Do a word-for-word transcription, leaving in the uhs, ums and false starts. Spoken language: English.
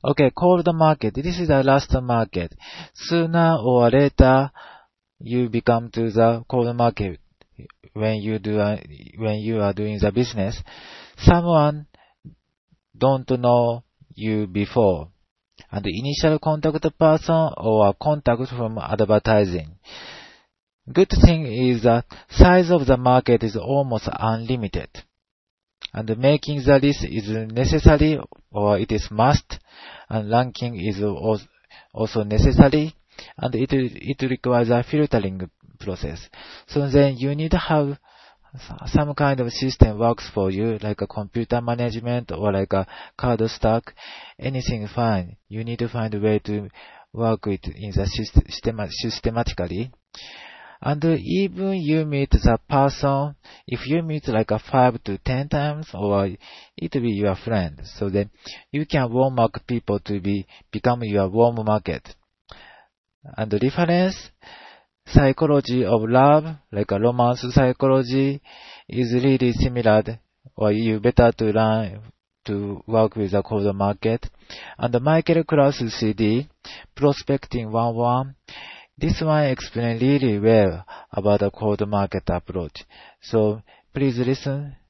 Okay, cold market. This is the last market. Sooner or later, you become to the cold market when you do uh, when you are doing the business. Someone don't know you before, and the initial contact person or contact from advertising. Good thing is that size of the market is almost unlimited, and making the list is necessary or it is must, and ranking is also necessary, and it it requires a filtering process. So then you need to have some kind of system works for you, like a computer management or like a card stack, anything fine. You need to find a way to work it in the system systematically. And even you meet the person, if you meet like a five to ten times, or it will be your friend. So then you can warm up people to be become your warm market. And the reference psychology of love, like a romance psychology, is really similar, or you better to learn to work with the cold market. And the Michael Klaus C D, Prospecting one oh one, this one explains really well about the cold market approach. So please listen